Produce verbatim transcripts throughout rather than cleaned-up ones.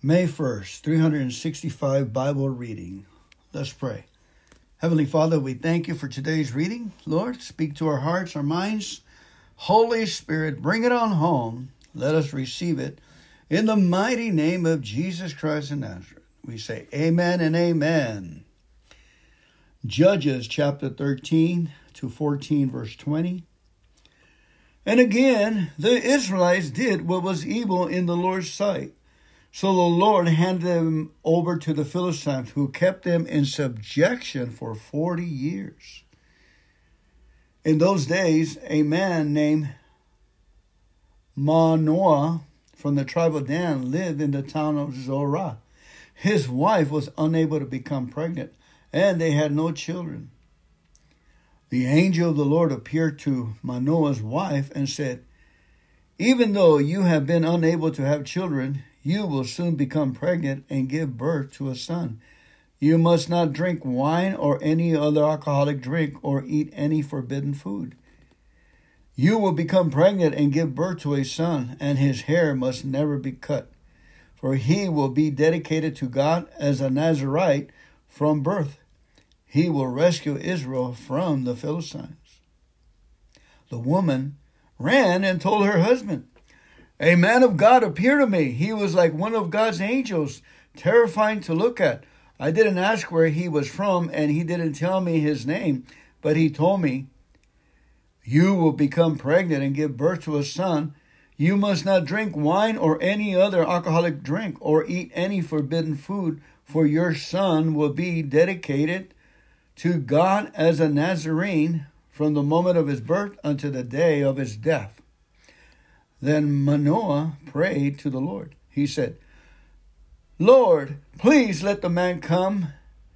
May first, three hundred sixty-five Bible reading. Let's pray. Heavenly Father, we thank you for today's reading. Lord, speak to our hearts, our minds. Holy Spirit, bring it on home. Let us receive it. In the mighty name of Jesus Christ of Nazareth, we say amen and amen. Judges chapter thirteen to fourteen, verse twenty. And again, the Israelites did what was evil in the Lord's sight. So the Lord handed them over to the Philistines, who kept them in subjection for forty years. In those days, a man named Manoah from the tribe of Dan lived in the town of Zorah. His wife was unable to become pregnant, and they had no children. The angel of the Lord appeared to Manoah's wife and said, "Even though you have been unable to have children, you will soon become pregnant and give birth to a son. You must not drink wine or any other alcoholic drink or eat any forbidden food. You will become pregnant and give birth to a son, and his hair must never be cut, for he will be dedicated to God as a Nazirite from birth. He will rescue Israel from the Philistines." The woman ran and told her husband, "A man of God appeared to me. He was like one of God's angels, terrifying to look at. I didn't ask where he was from, and he didn't tell me his name, but he told me, 'You will become pregnant and give birth to a son. You must not drink wine or any other alcoholic drink or eat any forbidden food, for your son will be dedicated to God as a Nazarene from the moment of his birth until the day of his death.' Then Manoah prayed to the Lord. He said, 'Lord, please let the man come,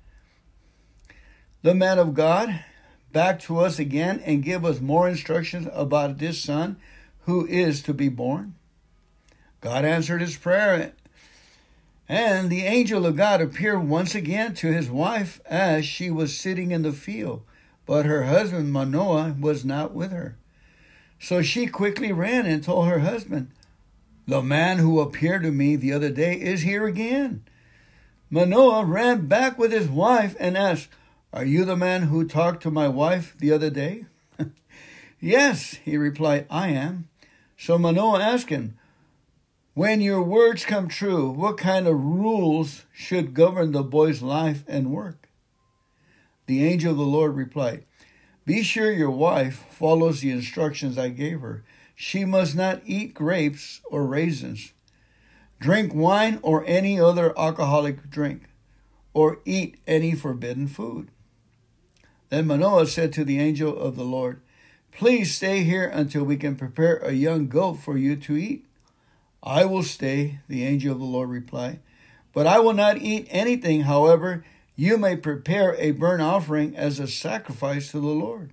the man of God, back to us again and give us more instructions about this son who is to be born.' God answered his prayer, and the angel of God appeared once again to his wife as she was sitting in the field, but her husband Manoah was not with her. So she quickly ran and told her husband, 'The man who appeared to me the other day is here again.' Manoah ran back with his wife and asked, 'Are you the man who talked to my wife the other day?' 'Yes,' he replied, 'I am.' So Manoah asked him, 'When your words come true, what kind of rules should govern the boy's life and work?' The angel of the Lord replied, 'Be sure your wife follows the instructions I gave her. She must not eat grapes or raisins, drink wine or any other alcoholic drink, or eat any forbidden food.' Then Manoah said to the angel of the Lord, 'Please stay here until we can prepare a young goat for you to eat.' 'I will stay,' the angel of the Lord replied, 'but I will not eat anything. However, you may prepare a burnt offering as a sacrifice to the Lord.'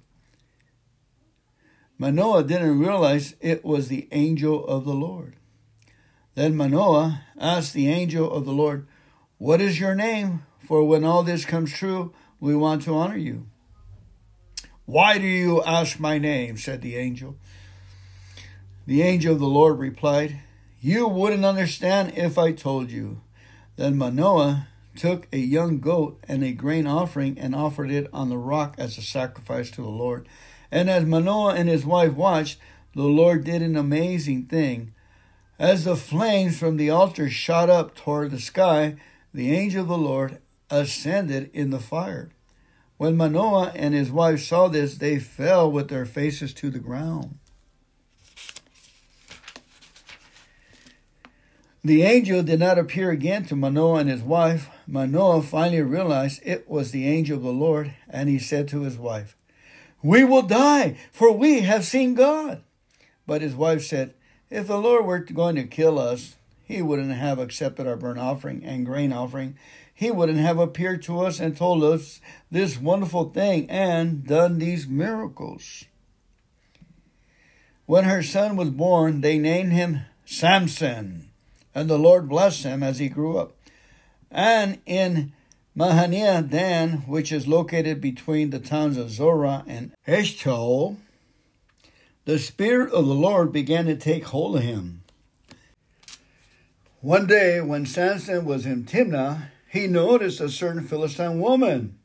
Manoah didn't realize it was the angel of the Lord. Then Manoah asked the angel of the Lord, 'What is your name? For when all this comes true, we want to honor you.' 'Why do you ask my name?' said the angel. The angel of the Lord replied, 'You wouldn't understand if I told you.' Then Manoah took a young goat and a grain offering and offered it on the rock as a sacrifice to the Lord. And as Manoah and his wife watched, the Lord did an amazing thing. As the flames from the altar shot up toward the sky, the angel of the Lord ascended in the fire. When Manoah and his wife saw this, they fell with their faces to the ground. The angel did not appear again to Manoah and his wife. Manoah finally realized it was the angel of the Lord, and he said to his wife, 'We will die, for we have seen God.' But his wife said, 'If the Lord were going to kill us, he wouldn't have accepted our burnt offering and grain offering. He wouldn't have appeared to us and told us this wonderful thing and done these miracles.' When her son was born, they named him Samson, and the Lord blessed him as he grew up. And in Mahaniah Dan, which is located between the towns of Zorah and Eshtaol, the Spirit of the Lord began to take hold of him. One day when Samson was in Timnah, he noticed a certain Philistine woman.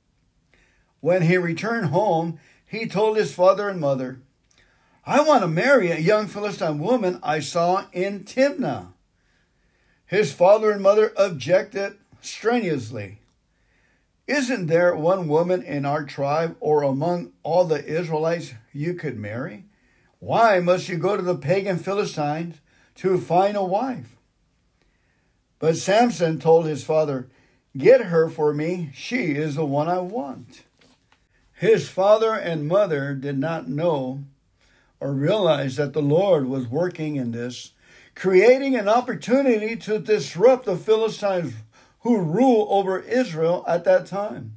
When he returned home, he told his father and mother, "I want to marry a young Philistine woman I saw in Timnah." His father and mother objected strenuously. "Isn't there one woman in our tribe or among all the Israelites you could marry? Why must you go to the pagan Philistines to find a wife?" But Samson told his father, "Get her for me. She is the one I want." His father and mother did not know or realize that the Lord was working in this, creating an opportunity to disrupt the Philistines who rule over Israel at that time.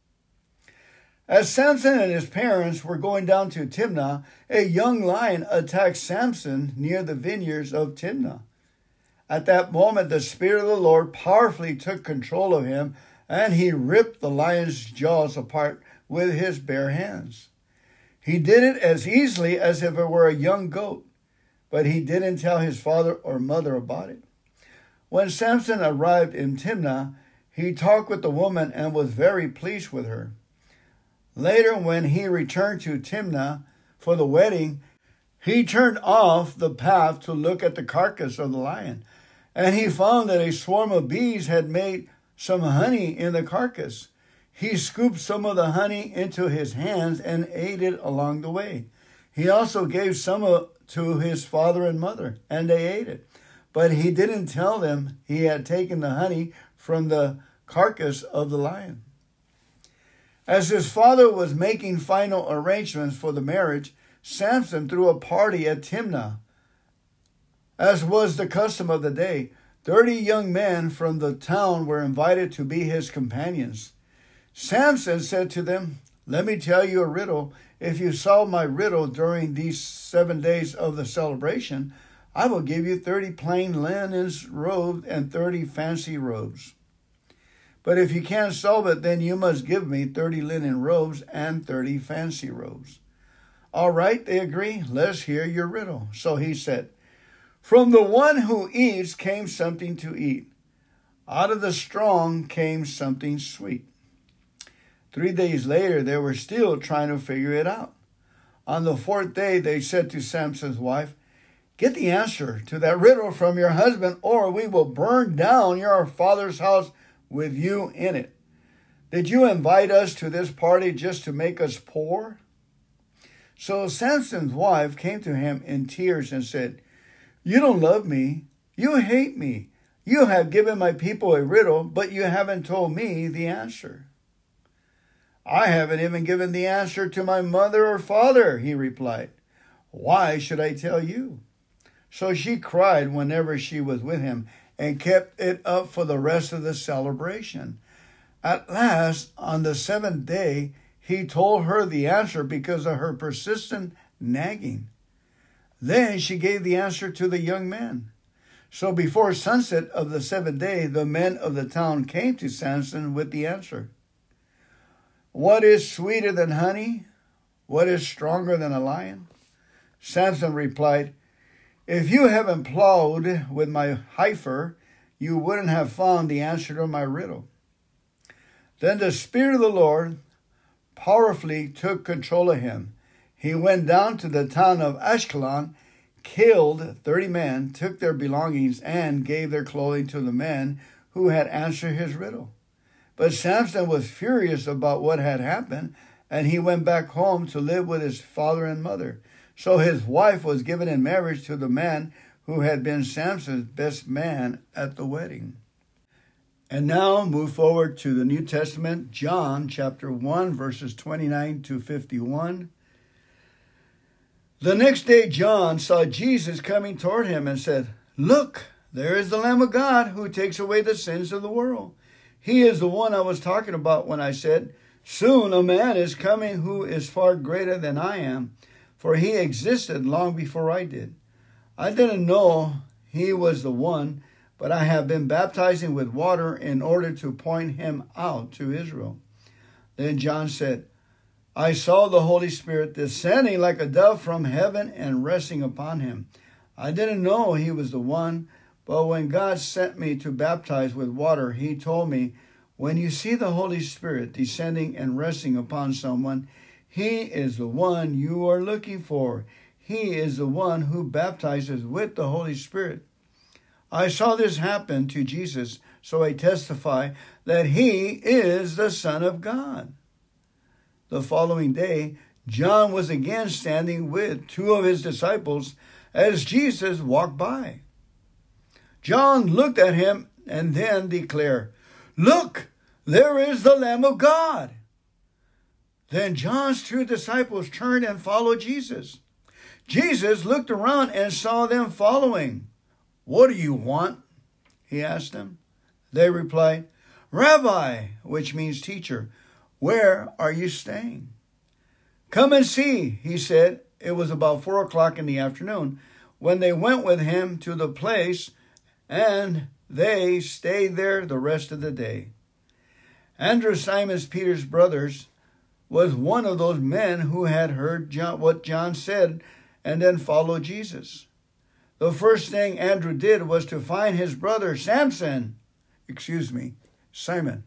As Samson and his parents were going down to Timnah, a young lion attacked Samson near the vineyards of Timnah. At that moment, the Spirit of the Lord powerfully took control of him, and he ripped the lion's jaws apart with his bare hands. He did it as easily as if it were a young goat, but he didn't tell his father or mother about it. When Samson arrived in Timnah, he talked with the woman and was very pleased with her. Later, when he returned to Timnah for the wedding, he turned off the path to look at the carcass of the lion, and he found that a swarm of bees had made some honey in the carcass. He scooped some of the honey into his hands and ate it along the way. He also gave some to his father and mother, and they ate it. But he didn't tell them he had taken the honey from the carcass of the lion. As his father was making final arrangements for the marriage, Samson threw a party at Timnah. As was the custom of the day, thirty young men from the town were invited to be his companions. Samson said to them, "Let me tell you a riddle. If you solve my riddle during these seven days of the celebration, I will give you thirty plain linen robes and thirty fancy robes. But if you can't solve it, then you must give me thirty linen robes and thirty fancy robes." "All right," they agreed. "Let's hear your riddle." So he said, "From the one who eats came something to eat. Out of the strong came something sweet." Three days later, they were still trying to figure it out. On the fourth day, they said to Samson's wife, "Get the answer to that riddle from your husband, or we will burn down your father's house with you in it. Did you invite us to this party just to make us poor?" So Samson's wife came to him in tears and said, "You don't love me. You hate me. You have given my people a riddle, but you haven't told me the answer." "I haven't even given the answer to my mother or father," he replied. "Why should I tell you?" So she cried whenever she was with him and kept it up for the rest of the celebration. At last, on the seventh day, he told her the answer because of her persistent nagging. Then she gave the answer to the young men. So before sunset of the seventh day, the men of the town came to Samson with the answer. "What is sweeter than honey? What is stronger than a lion?" Samson replied, "If you haven't plowed with my heifer, you wouldn't have found the answer to my riddle." Then the Spirit of the Lord powerfully took control of him. He went down to the town of Ashkelon, killed thirty men, took their belongings, and gave their clothing to the men who had answered his riddle. But Samson was furious about what had happened, and he went back home to live with his father and mother. So his wife was given in marriage to the man who had been Samson's best man at the wedding. And now move forward to the New Testament, John chapter one, verses twenty-nine to fifty-one. The next day John saw Jesus coming toward him and said, "Look, there is the Lamb of God who takes away the sins of the world. He is the one I was talking about when I said, 'Soon a man is coming who is far greater than I am, for he existed long before I did.' I didn't know he was the one, but I have been baptizing with water in order to point him out to Israel." Then John said, "I saw the Holy Spirit descending like a dove from heaven and resting upon him. I didn't know he was the one, But when God sent me to baptize with water, he told me, when you see the Holy Spirit descending and resting upon someone, he is the one you are looking for. He is the one who baptizes with the Holy Spirit. I saw this happen to Jesus, so I testify that he is the Son of God. The following day, John was again standing with two of his disciples as Jesus walked by. John looked at him and then declared, "Look, there is the Lamb of God." Then John's two disciples turned and followed Jesus. Jesus looked around and saw them following. "What do you want?" he asked them. They replied, "Rabbi," which means teacher, "where are you staying?" "Come and see," he said. It was about four o'clock in the afternoon when they went with him to the place, and they stayed there the rest of the day. Andrew, Simon Peter's brothers, was one of those men who had heard John, what John said and then followed Jesus. The first thing Andrew did was to find his brother Samson, excuse me, Simon,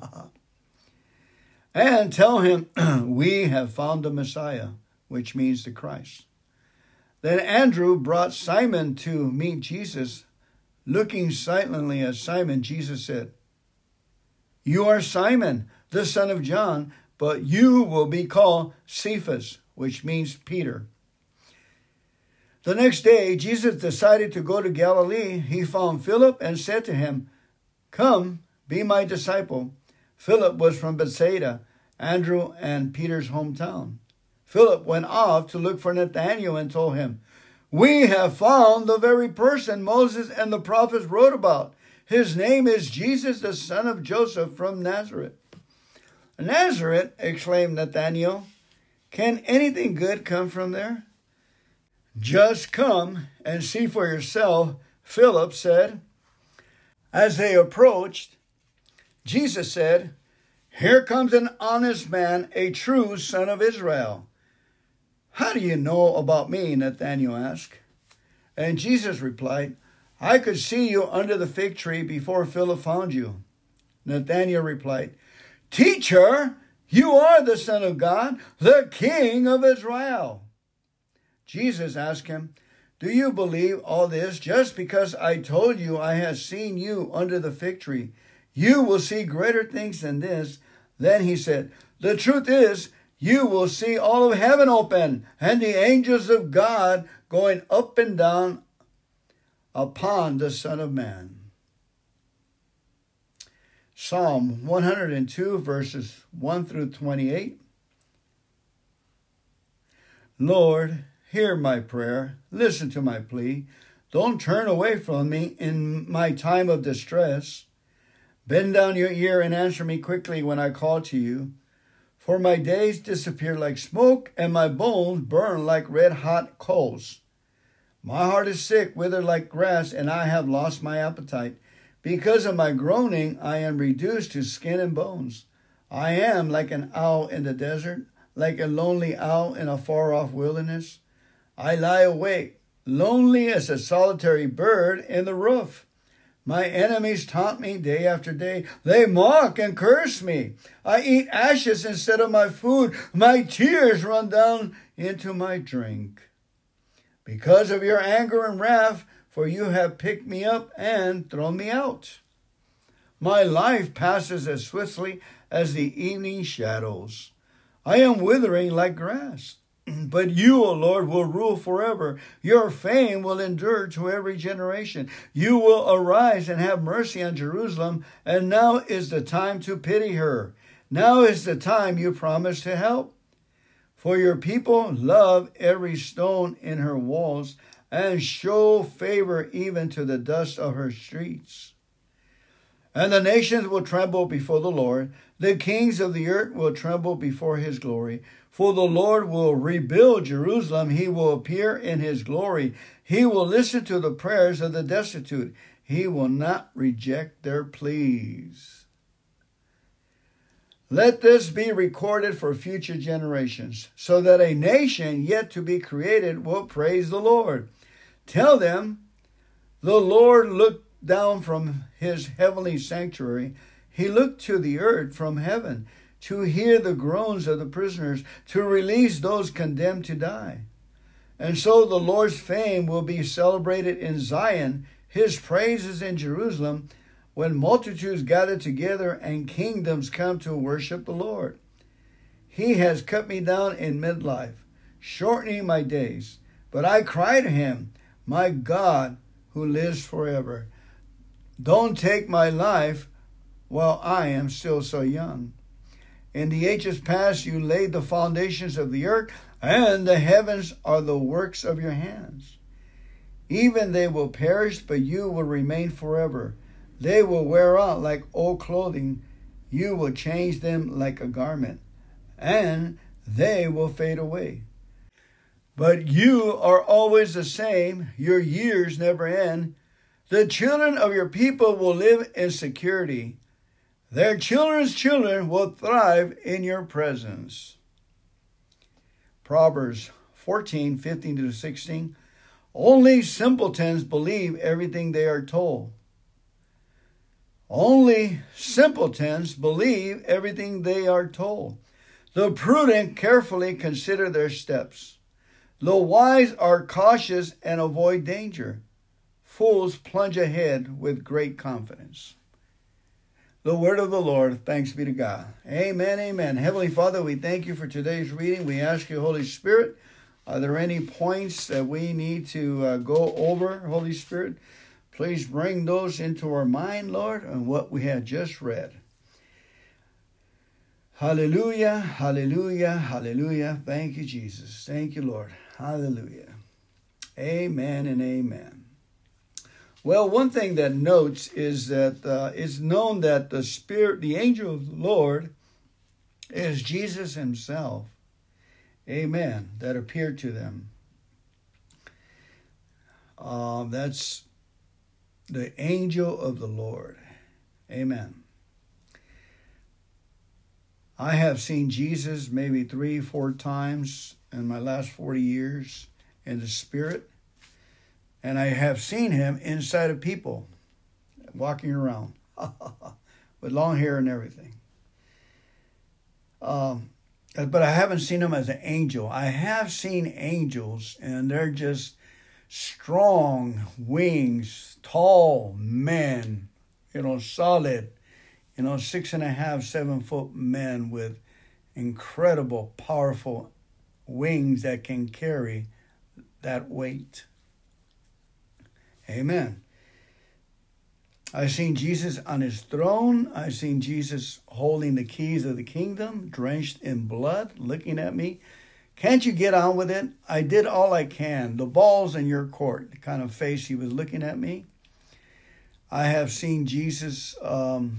and tell him, "We have found the Messiah," which means the Christ. Then Andrew brought Simon to meet Jesus. Looking silently at Simon, Jesus said, "You are Simon, the son of John, but you will be called Cephas," which means Peter. The next day, Jesus decided to go to Galilee. He found Philip and said to him, "Come, be my disciple." Philip was from Bethsaida, Andrew and Peter's hometown. Philip went off to look for Nathanael and told him, "We have found the very person Moses and the prophets wrote about. His name is Jesus, the son of Joseph from Nazareth." "Nazareth," exclaimed Nathanael. "Can anything good come from there?" "Just come and see for yourself," Philip said. As they approached, Jesus said, "Here comes an honest man, a true son of Israel." "How do you know about me?" Nathanael asked. And Jesus replied, "I could see you under the fig tree before Philip found you." Nathanael replied, "Teacher, you are the Son of God, the King of Israel." Jesus asked him, "Do you believe all this just because I told you I have seen you under the fig tree? You will see greater things than this." Then he said, "The truth is, you will see all of heaven open and the angels of God going up and down upon the Son of Man." Psalm one hundred two, verses one through twenty-eight. Lord, hear my prayer. Listen to my plea. Don't turn away from me in my time of distress. Bend down your ear and answer me quickly when I call to you. For my days disappear like smoke, and my bones burn like red-hot coals. My heart is sick, withered like grass, and I have lost my appetite. Because of my groaning, I am reduced to skin and bones. I am like an owl in the desert, like a lonely owl in a far-off wilderness. I lie awake, lonely as a solitary bird in the roof. My enemies taunt me day after day. They mock and curse me. I eat ashes instead of my food. My tears run down into my drink. Because of your anger and wrath, for you have picked me up and thrown me out. My life passes as swiftly as the evening shadows. I am withering like grass. But you, O Lord, will rule forever. Your fame will endure to every generation. You will arise and have mercy on Jerusalem, and now is the time to pity her. Now is the time you promised to help. For your people love every stone in her walls and show favor even to the dust of her streets. And the nations will tremble before the Lord. The kings of the earth will tremble before his glory. For the Lord will rebuild Jerusalem. He will appear in his glory. He will listen to the prayers of the destitute. He will not reject their pleas. Let this be recorded for future generations, so that a nation yet to be created will praise the Lord. Tell them, The Lord looked down from his heavenly sanctuary. He looked to the earth from heaven to hear the groans of the prisoners, to release those condemned to die. And so the Lord's fame will be celebrated in Zion, his praises in Jerusalem, when multitudes gather together and kingdoms come to worship the Lord. He has cut me down in midlife, shortening my days. But I cry to him, my God, who lives forever, don't take my life while I am still so young. In the ages past, you laid the foundations of the earth, and the heavens are the works of your hands. Even they will perish, but you will remain forever. They will wear out like old clothing. You will change them like a garment, and they will fade away. But you are always the same. Your years never end. The children of your people will live in security. Their children's children will thrive in your presence. Proverbs fourteen, fifteen to sixteen. Only simpletons believe everything they are told. Only simpletons believe everything they are told. The prudent carefully consider their steps. The wise are cautious and avoid danger. Fools plunge ahead with great confidence. The word of the Lord, thanks be to God. Amen, amen. Heavenly Father, we thank you for today's reading. We ask you, Holy Spirit, are there any points that we need to uh, go over, Holy Spirit? Please bring those into our mind, Lord, and what we had just read. Hallelujah, hallelujah, hallelujah. Thank you, Jesus. Thank you, Lord. Hallelujah. Amen and amen. Well, one thing that notes is that uh, it's known that the Spirit, the angel of the Lord, is Jesus himself. Amen. That appeared to them. Uh, that's the angel of the Lord. Amen. I have seen Jesus maybe three, four times in my last forty years in the Spirit. And I have seen him inside of people, walking around with long hair and everything. Um, but I haven't seen him as an angel. I have seen angels, and they're just strong wings, tall men, you know, solid, you know, six and a half, seven foot men with incredible, powerful wings that can carry that weight. Amen. I've seen Jesus on his throne. I've seen Jesus holding the keys of the kingdom, drenched in blood, looking at me. Can't you get on with it? I did all I can. The ball's in your court, the kind of face he was looking at me. I have seen Jesus um,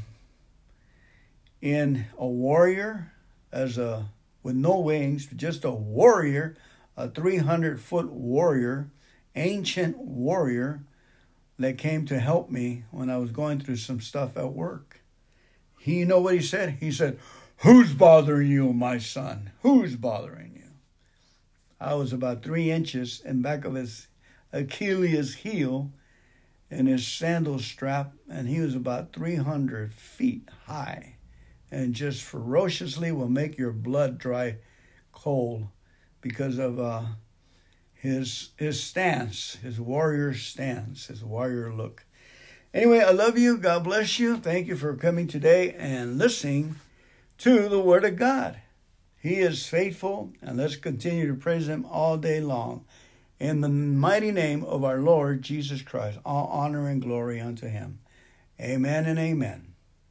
in a warrior, as a with no wings, just a warrior, a three hundred foot warrior, ancient warrior, that came to help me when I was going through some stuff at work. He, you know what he said? He said, "Who's bothering you, my son? Who's bothering you?" I was about three inches in back of his Achilles heel and his sandal strap, and he was about three hundred feet high, and just ferociously will make your blood dry cold because of uh, his his stance, his warrior stance, his warrior look. Anyway, I love you. God bless you. Thank you for coming today and listening to the Word of God. He is faithful, and let's continue to praise him all day long. In the mighty name of our Lord Jesus Christ, all honor and glory unto him. Amen and amen.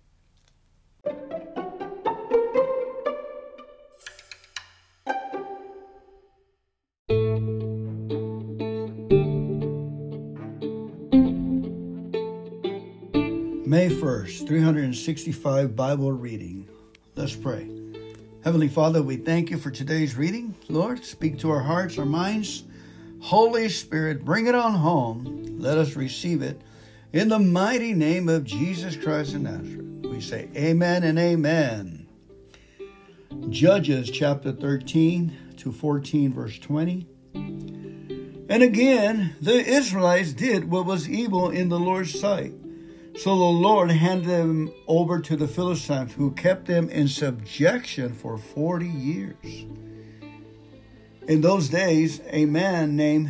May first, three hundred sixty-five Bible reading. Let's pray. Heavenly Father, we thank you for today's reading. Lord, speak to our hearts, our minds. Holy Spirit, bring it on home. Let us receive it. In the mighty name of Jesus Christ of Nazareth, we say amen and amen. Judges chapter thirteen to fourteen, verse twenty. And again, the Israelites did what was evil in the Lord's sight. So the Lord handed them over to the Philistines, who kept them in subjection for forty years. In those days, a man named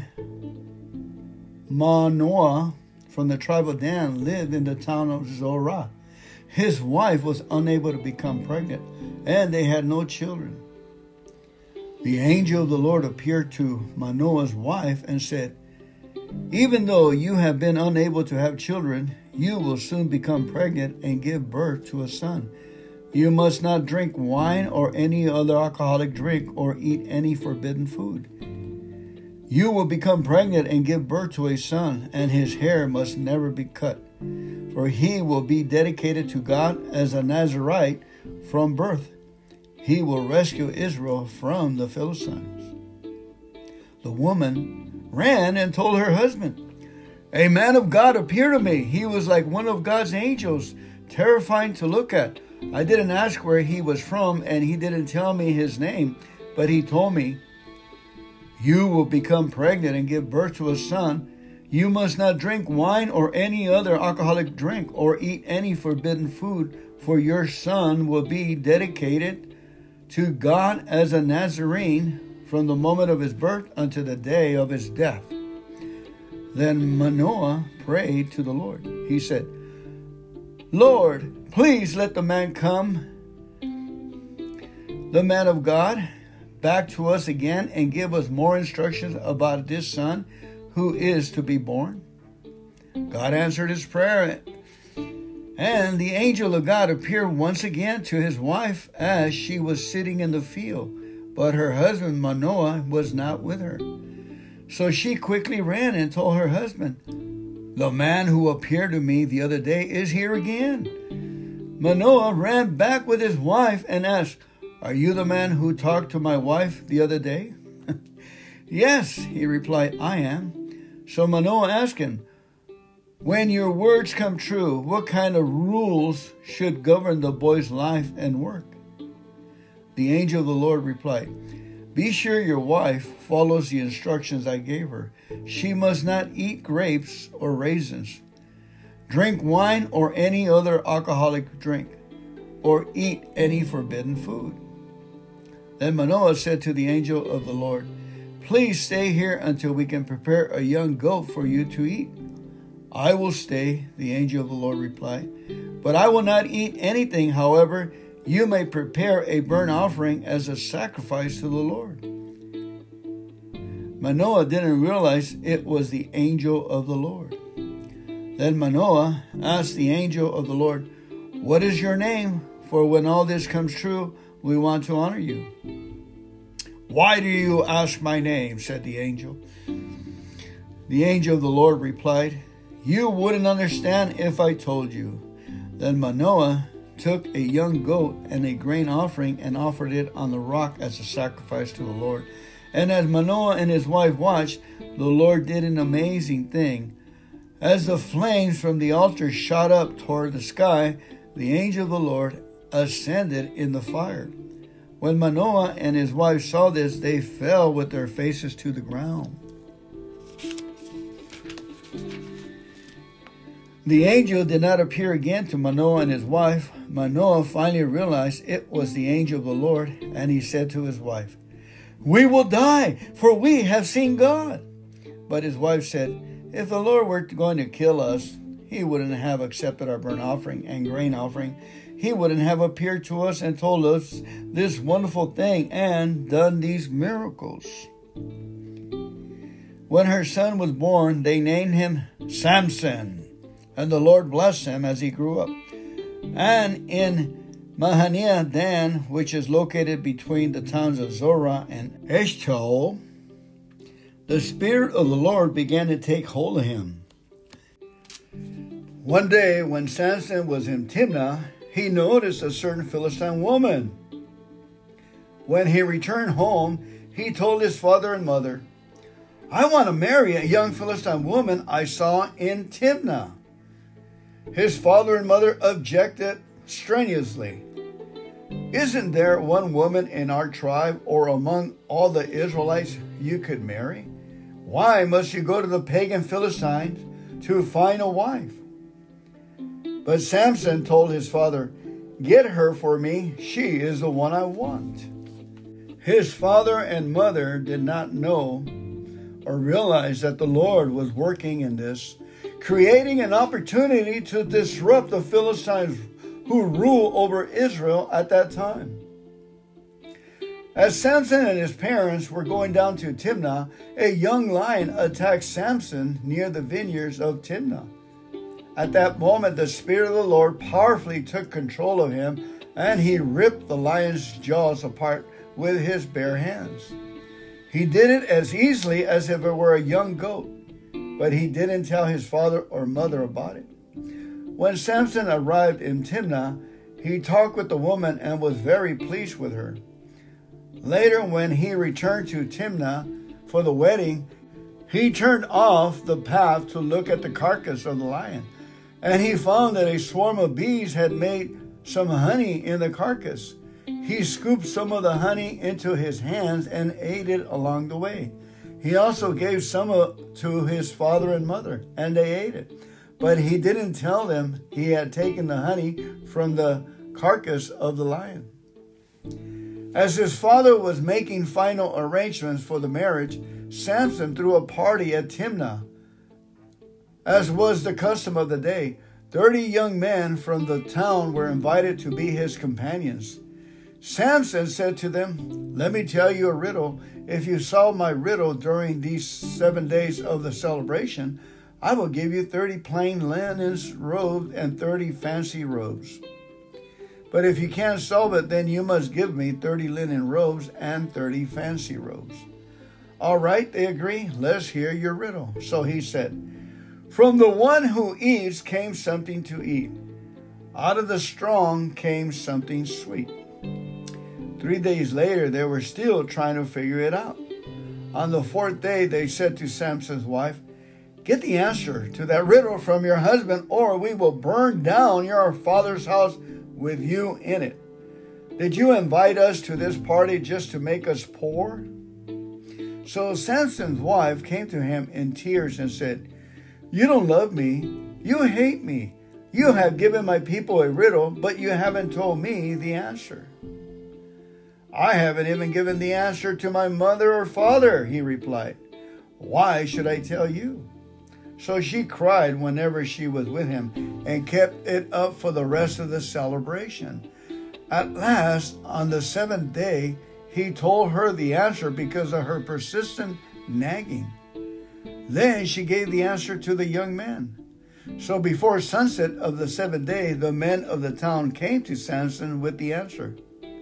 Manoah from the tribe of Dan lived in the town of Zorah. His wife was unable to become pregnant, and they had no children. The angel of the Lord appeared to Manoah's wife and said, "Even though you have been unable to have children, you will soon become pregnant and give birth to a son. You must not drink wine or any other alcoholic drink or eat any forbidden food. You will become pregnant and give birth to a son, and his hair must never be cut, for he will be dedicated to God as a Nazirite from birth. He will rescue Israel from the Philistines." The woman ran and told her husband, "A man of God appeared to me. He was like one of God's angels, terrifying to look at. I didn't ask where he was from, and he didn't tell me his name, but he told me, 'You will become pregnant and give birth to a son. You must not drink wine or any other alcoholic drink or eat any forbidden food, for your son will be dedicated to God as a Nazarene from the moment of his birth until the day of his death.'" Then Manoah prayed to the Lord. He said, "Lord, please let the man come, the man of God, back to us again and give us more instructions about this son who is to be born." God answered his prayer, and the angel of God appeared once again to his wife as she was sitting in the field, but her husband Manoah was not with her. So she quickly ran and told her husband, "The man who appeared to me the other day is here again." Manoah ran back with his wife and asked, "Are you the man who talked to my wife the other day?" "Yes," he replied, "I am." So Manoah asked him, "When your words come true, what kind of rules should govern the boy's life and work?" The angel of the Lord replied, "Be sure your wife follows the instructions I gave her. She must not eat grapes or raisins, drink wine or any other alcoholic drink, or eat any forbidden food." Then Manoah said to the angel of the Lord, "Please stay here until we can prepare a young goat for you to eat." "I will stay," the angel of the Lord replied, "but I will not eat anything. However, you may prepare a burnt offering as a sacrifice to the Lord." Manoah didn't realize it was the angel of the Lord. Then Manoah asked the angel of the Lord, "What is your name? For when all this comes true, we want to honor you." "Why do you ask my name?" said the angel. The angel of the Lord replied, "You wouldn't understand if I told you." Then Manoah took a young goat and a grain offering and offered it on the rock as a sacrifice to the Lord. And as Manoah and his wife watched, the Lord did an amazing thing. As the flames from the altar shot up toward the sky, the angel of the Lord ascended in the fire. When Manoah and his wife saw this, they fell with their faces to the ground. The angel did not appear again to Manoah and his wife. Manoah finally realized it was the angel of the Lord, and he said to his wife, "We will die, for we have seen God." But his wife said, "If the Lord were going to kill us, he wouldn't have accepted our burnt offering and grain offering. He wouldn't have appeared to us and told us this wonderful thing and done these miracles." When her son was born, they named him Samson, and the Lord blessed him as he grew up. And in Mahaniah Dan, which is located between the towns of Zorah and Eshtaol, the Spirit of the Lord began to take hold of him. One day, when Samson was in Timnah, he noticed a certain Philistine woman. When he returned home, he told his father and mother, "I want to marry a young Philistine woman I saw in Timnah." His father and mother objected strenuously. "Isn't there one woman in our tribe or among all the Israelites you could marry? Why must you go to the pagan Philistines to find a wife? But Samson told his father, get her for me. She is the one I want. His father and mother did not know or realize that the Lord was working in this, creating an opportunity to disrupt the Philistines who rule over Israel at that time. As Samson and his parents were going down to Timnah, a young lion attacked Samson near the vineyards of Timnah. At that moment, the Spirit of the Lord powerfully took control of him, and he ripped the lion's jaws apart with his bare hands. He did it as easily as if it were a young goat, but he didn't tell his father or mother about it. When Samson arrived in Timnah, he talked with the woman and was very pleased with her. Later, when he returned to Timnah for the wedding, he turned off the path to look at the carcass of the lion, and he found that a swarm of bees had made some honey in the carcass. He scooped some of the honey into his hands and ate it along the way. He also gave some to his father and mother, and they ate it. But he didn't tell them he had taken the honey from the carcass of the lion. As his father was making final arrangements for the marriage, Samson threw a party at Timnah. As was the custom of the day, thirty young men from the town were invited to be his companions. Samson said to them, let me tell you a riddle. If you solve my riddle during these seven days of the celebration, I will give you thirty plain linen robes and thirty fancy robes. But if you can't solve it, then you must give me thirty linen robes and thirty fancy robes. All right, they agree. Let's hear your riddle. So he said, from the one who eats came something to eat. Out of the strong came something sweet. Three days later, they were still trying to figure it out. On the fourth day, they said to Samson's wife, get the answer to that riddle from your husband, or we will burn down your father's house with you in it. Did you invite us to this party just to make us poor? So Samson's wife came to him in tears and said, you don't love me. You hate me. You have given my people a riddle, but you haven't told me the answer. I haven't even given the answer to my mother or father, he replied. Why should I tell you? So she cried whenever she was with him and kept it up for the rest of the celebration. At last, on the seventh day, he told her the answer because of her persistent nagging. Then she gave the answer to the young men. So before sunset of the seventh day, the men of the town came to Samson with the answer.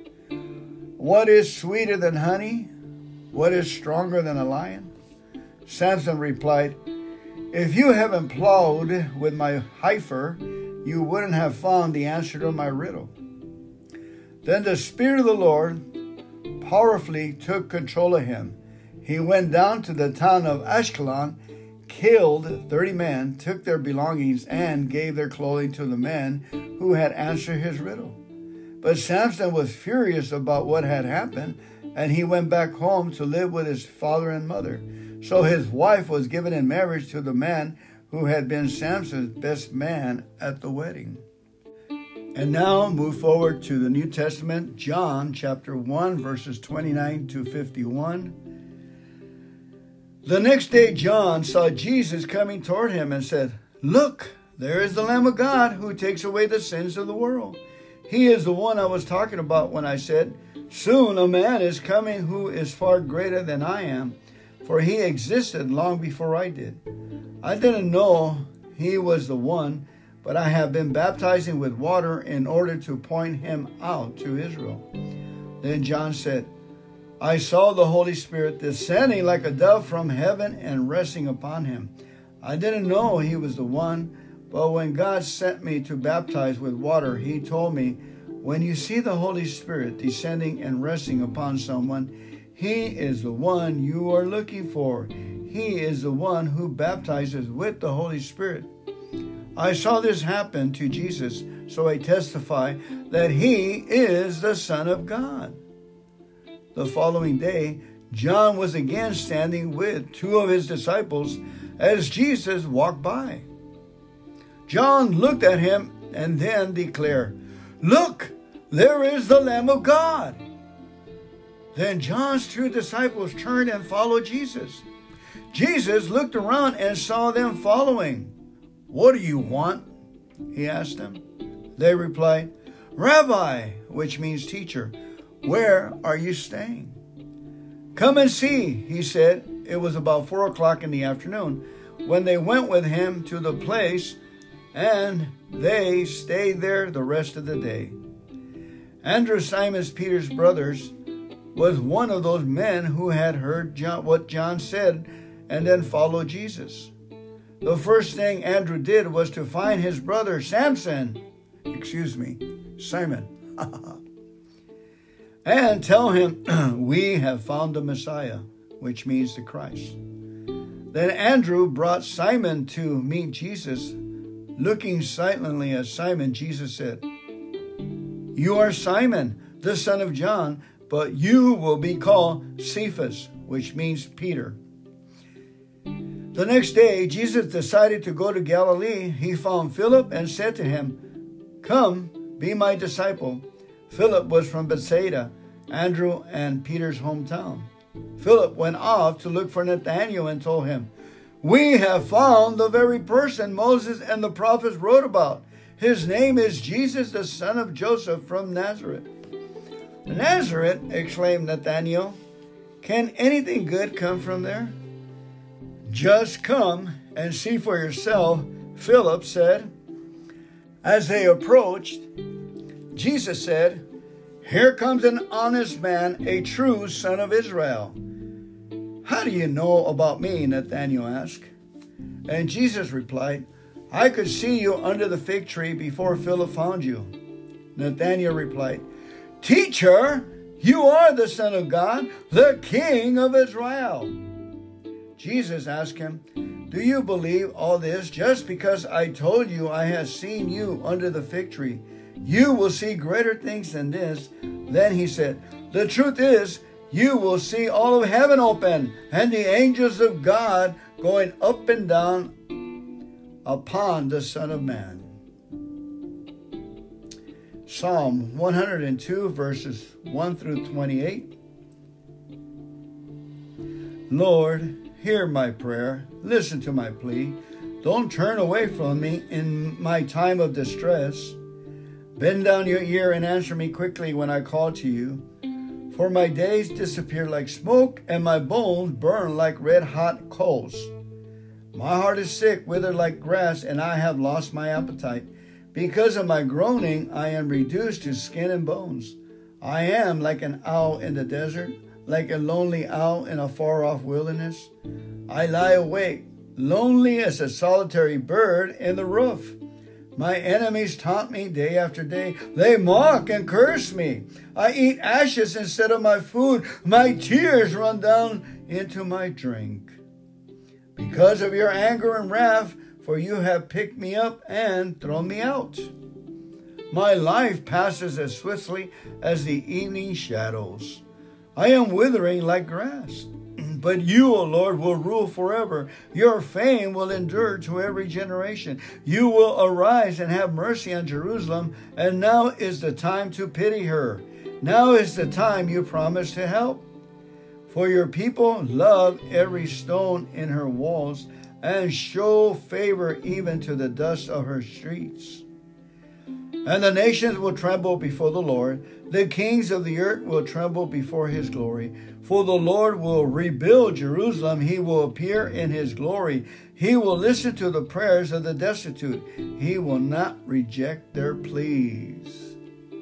What is sweeter than honey? What is stronger than a lion? Samson replied, if you haven't plowed with my heifer, you wouldn't have found the answer to my riddle. Then the Spirit of the Lord powerfully took control of him. He went down to the town of Ashkelon, killed thirty men, took their belongings, and gave their clothing to the men who had answered his riddle. But Samson was furious about what had happened, and he went back home to live with his father and mother. So his wife was given in marriage to the man who had been Samson's best man at the wedding. And now move forward to the New Testament, John chapter one, verses twenty-nine to fifty-one. The next day John saw Jesus coming toward him and said, look, there is the Lamb of God who takes away the sins of the world. He is the one I was talking about when I said, soon a man is coming who is far greater than I am, for he existed long before I did. I didn't know he was the one, but I have been baptizing with water in order to point him out to Israel. Then John said, I saw the Holy Spirit descending like a dove from heaven and resting upon him. I didn't know he was the one, but when God sent me to baptize with water, he told me, when you see the Holy Spirit descending and resting upon someone, he is the one you are looking for. He is the one who baptizes with the Holy Spirit. I saw this happen to Jesus, so I testify that he is the Son of God. The following day, John was again standing with two of his disciples as Jesus walked by. John looked at him and then declared, "Look, there is the Lamb of God." Then John's two disciples turned and followed Jesus. Jesus looked around and saw them following. "What do you want?" he asked them. They replied, "Rabbi," which means teacher, "where are you staying?" "Come and see," he said. It was about four o'clock in the afternoon when they went with him to the place, and they stayed there the rest of the day. Andrew, Simon Peter's brothers, was one of those men who had heard John, what John said and then followed Jesus. The first thing Andrew did was to find his brother Samson, excuse me, Simon, and tell him, "We have found the Messiah," which means the Christ. Then Andrew brought Simon to meet Jesus. Looking silently at Simon, Jesus said, "You are Simon, the son of John, but you will be called Cephas," which means Peter. The next day, Jesus decided to go to Galilee. He found Philip and said to him, "Come, be my disciple." Philip was from Bethsaida, Andrew and Peter's hometown. Philip went off to look for Nathanael and told him, "We have found the very person Moses and the prophets wrote about. His name is Jesus, the son of Joseph from Nazareth." "Nazareth," exclaimed Nathanael. "Can anything good come from there?" "Just come and see for yourself," Philip said. As they approached, Jesus said, "Here comes an honest man, a true son of Israel." "How do you know about me?" Nathanael asked. And Jesus replied, "I could see you under the fig tree before Philip found you." Nathanael replied, "Teacher, you are the Son of God, the King of Israel." Jesus asked him, "Do you believe all this just because I told you I have seen you under the fig tree? You will see greater things than this." Then he said, "The truth is, you will see all of heaven open and the angels of God going up and down upon the Son of Man." Psalm one hundred two, verses one through twenty-eight. Lord, hear my prayer. Listen to my plea. Don't turn away from me in my time of distress. Bend down your ear and answer me quickly when I call to you. For my days disappear like smoke, and my bones burn like red-hot coals. My heart is sick, withered like grass, and I have lost my appetite. Because of my groaning, I am reduced to skin and bones. I am like an owl in the desert, like a lonely owl in a far-off wilderness. I lie awake, lonely as a solitary bird in the roof. My enemies taunt me day after day. They mock and curse me. I eat ashes instead of my food. My tears run down into my drink. Because of your anger and wrath, for you have picked me up and thrown me out. My life passes as swiftly as the evening shadows. I am withering like grass. But you, O Lord, will rule forever. Your fame will endure to every generation. You will arise and have mercy on Jerusalem, and now is the time to pity her. Now is the time you promised to help. For your people love every stone in her walls, and show favor even to the dust of her streets. And the nations will tremble before the Lord. The kings of the earth will tremble before his glory. For the Lord will rebuild Jerusalem. He will appear in his glory. He will listen to the prayers of the destitute. He will not reject their pleas.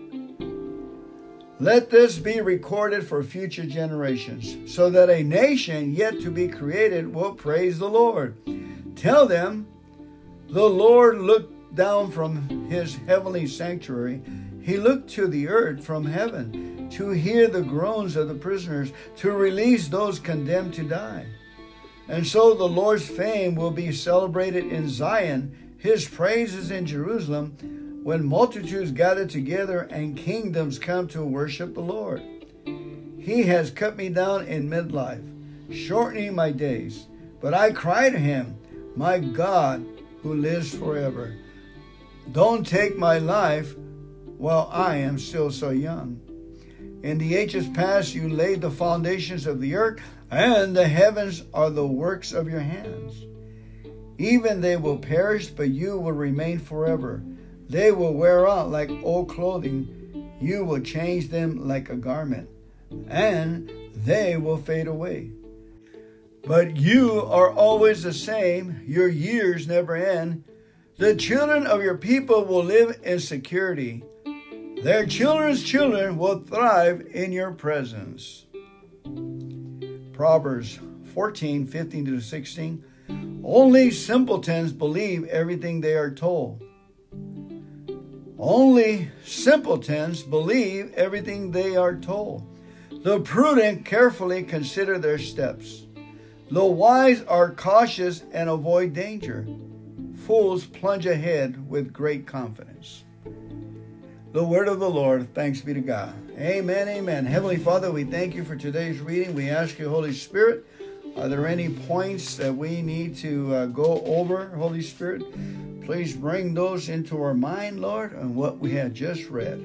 Let this be recorded for future generations, so that a nation yet to be created will praise the Lord. Tell them, the Lord looked down from his heavenly sanctuary. He looked to the earth from heaven to hear the groans of the prisoners, to release those condemned to die. And so the Lord's fame will be celebrated in Zion, his praises in Jerusalem, when multitudes gather together and kingdoms come to worship the Lord. He has cut me down in midlife, shortening my days. But I cry to him, my God, who lives forever. Don't take my life while I am still so young. In the ages past, you laid the foundations of the earth, and the heavens are the works of your hands. Even they will perish, but you will remain forever. They will wear out like old clothing. You will change them like a garment, and they will fade away. But you are always the same. Your years never end. The children of your people will live in security. Their children's children will thrive in your presence. Proverbs fourteen, fifteen to sixteen. Only simpletons believe everything they are told. Only simpletons believe everything they are told. The prudent carefully consider their steps. The wise are cautious and avoid danger. Fools plunge ahead with great confidence. The word of the Lord, thanks be to God. Amen, amen. Heavenly Father, we thank you for today's reading. We ask you, Holy Spirit, are there any points that we need to uh, go over, Holy Spirit? Please bring those into our mind, Lord, and what we had just read.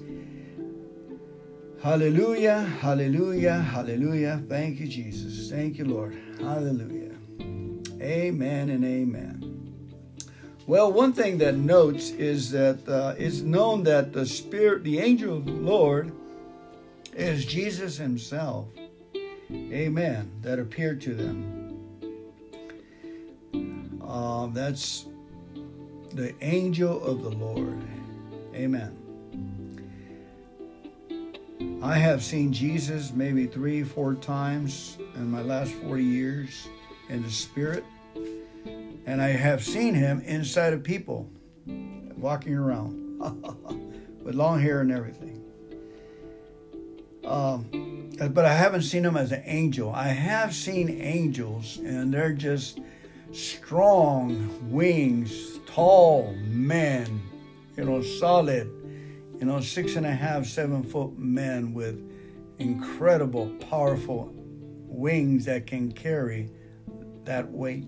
Hallelujah, hallelujah, hallelujah. Thank you, Jesus. Thank you, Lord. Hallelujah. Amen and amen. Well, one thing that notes is that uh, it's known that the Spirit, the angel of the Lord, is Jesus himself. Amen. That appeared to them. Uh, that's the angel of the Lord. Amen. I have seen Jesus maybe three, four times in my last forty years in the Spirit. And I have seen him inside of people, walking around with long hair and everything. Um, but I haven't seen him as an angel. I have seen angels, and they're just strong wings, tall men, you know, solid, you know, six and a half, seven foot men with incredible, powerful wings that can carry that weight.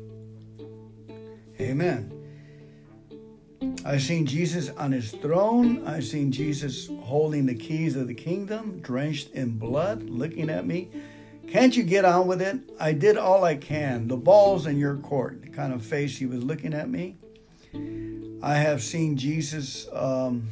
Amen. I've seen Jesus on his throne. I've seen Jesus holding the keys of the kingdom, drenched in blood, looking at me. Can't you get on with it? I did all I can. The ball's in your court. The kind of face he was looking at me. I have seen Jesus um,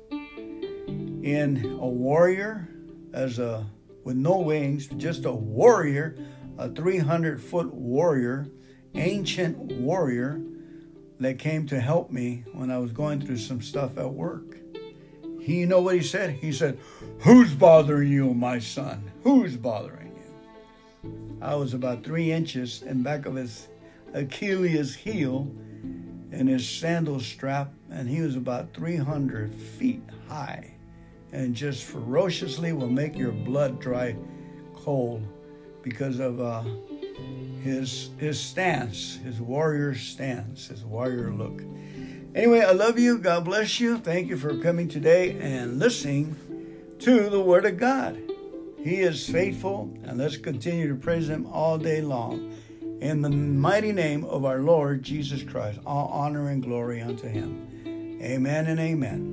in a warrior, as a with no wings, just a warrior, a three hundred foot warrior, ancient warrior, that came to help me when I was going through some stuff at work. He, you know what he said? He said, "Who's bothering you, my son? Who's bothering you?" I was about three inches in back of his Achilles heel and his sandal strap, and he was about three hundred feet high and just ferociously will make your blood dry cold because of uh, his his stance, his warrior stance, his warrior look. Anyway, I love you. God bless you. Thank you for coming today and listening to the Word of God. He is faithful, and let's continue to praise him all day long. In the mighty name of our Lord Jesus Christ, all honor and glory unto him. Amen and amen.